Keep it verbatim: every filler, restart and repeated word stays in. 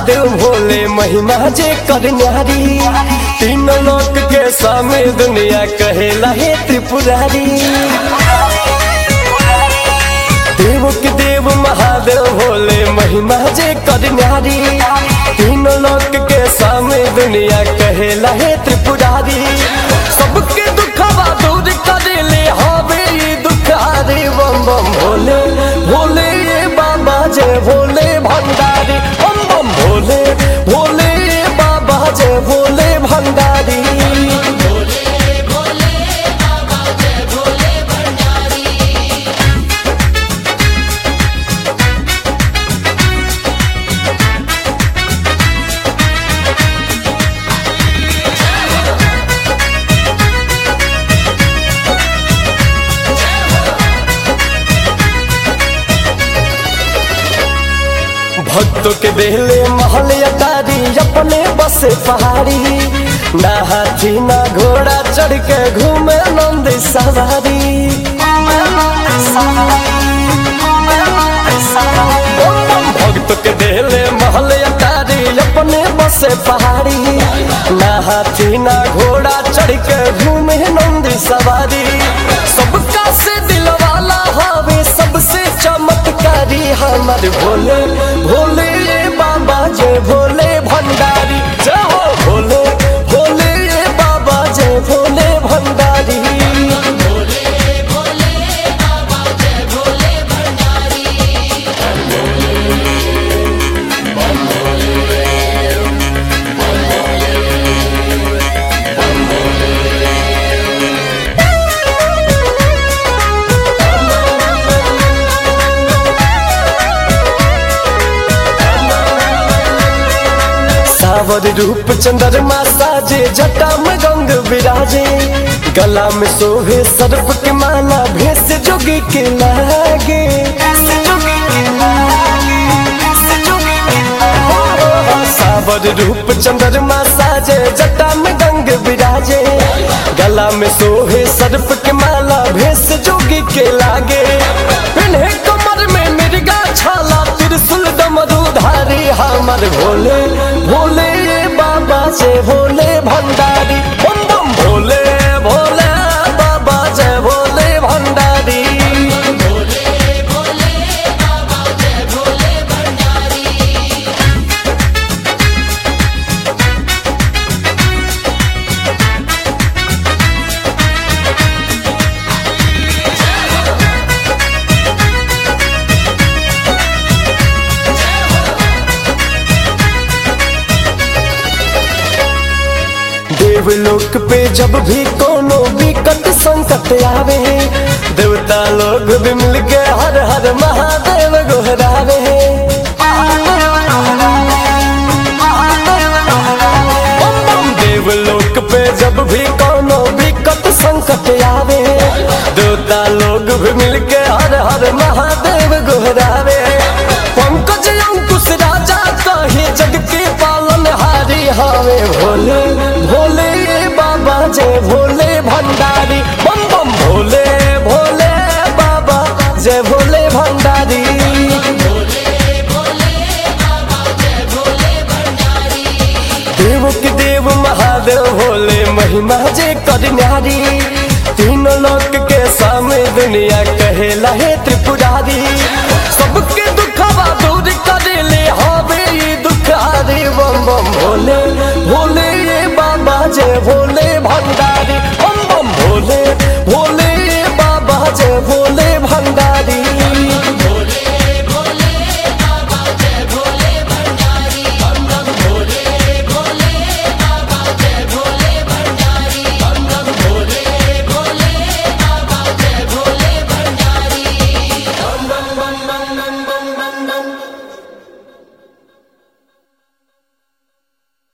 महादेव भोले महिमा जे कर न्यारी। तीन लोक के सामे दुनिया कहेला हे त्रिपुरारी। देव के देव महादेव भोले महिमा जे कर न्यारी। तीन लोक के सामे दुनिया कहेला हे त्रिपुरारी। सबके दुखवा दूर करेले हवे दुखारी। बम बम भोले भोले बाबा जय भोले भंडारी। बम बम भोले भोले बाबा जय भोले भंडारी। भक्तों के देहले महल अटारी अपने बसे पहाड़ी। ना हाथी ना घोड़ा चढ़ के घूमे नंद सवारी। भक्तों के देहले महल अटारी अपने बसे पहाड़ी। ना हाथी ना घोड़ा चढ़ के घूमे नंद सवारी। सबका से दिल वाला हवे सबसे चमत्कारी। हमारे भोले भोले बाबा जय भोले भंडारी। जय हो भोले भोले बाबा जय भोले भंडारी। सावर रूप चंद्रमा साजे जटा में गंग विराजे। गला में सोहे सर्प के माला भेष जोगी के लागे। सावर रूप चंद्रमा साजे जटा में गंग विराजे। गला में सोहे सर्प के माला भेष जोगी के लागे। इन्हें कमर में मिर्गा छाला त्रिशूल डमरूधारी। हमारे भोले भोले बाबा जय भोले भंडारी। बम बम भोले भोले बाबा जय भोले भंडारी। देवलोक पे जब भी कोनो विकट संकट आवे। देवता लोग भी मिल के हर हर महादेव गोहरावे। देवलोक पे जब भी कोनो विकट संकट आवे। देवता लोग भी मिल के हर हर महादेव गोहरावे। पंकज अंकुश राजा कहे जग के पालन हारी। हवे भोले भोले बाबा जय भोले भंडारी। बम बम भोले भोले बाबा जय भोले भंडारी। देव के देव महादेव भोले महिमा जे कर न्यारी। तीन लोक के सामे दुनिया कहेला हे त्रिपुरारी। सबके दुखवा दूर करेले हवे दुखारी। बम बम भोले भोले बाबा जय भोले भंडारी। बम बम भोले